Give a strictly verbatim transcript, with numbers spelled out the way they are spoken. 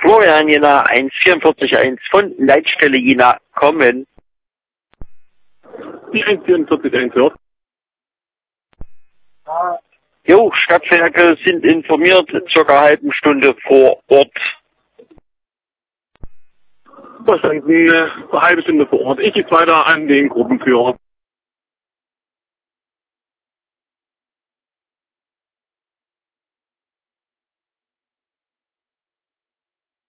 Florian Jena eins vierundvierzig eins von Leitstelle Jena kommen. Die eins vierundvierzig eins hört. Jo, Stadtwerke sind informiert, circa eine halbe Stunde vor Ort. Verstanden, eine halbe Stunde vor Ort. Ich gehe weiter an den Gruppenführer.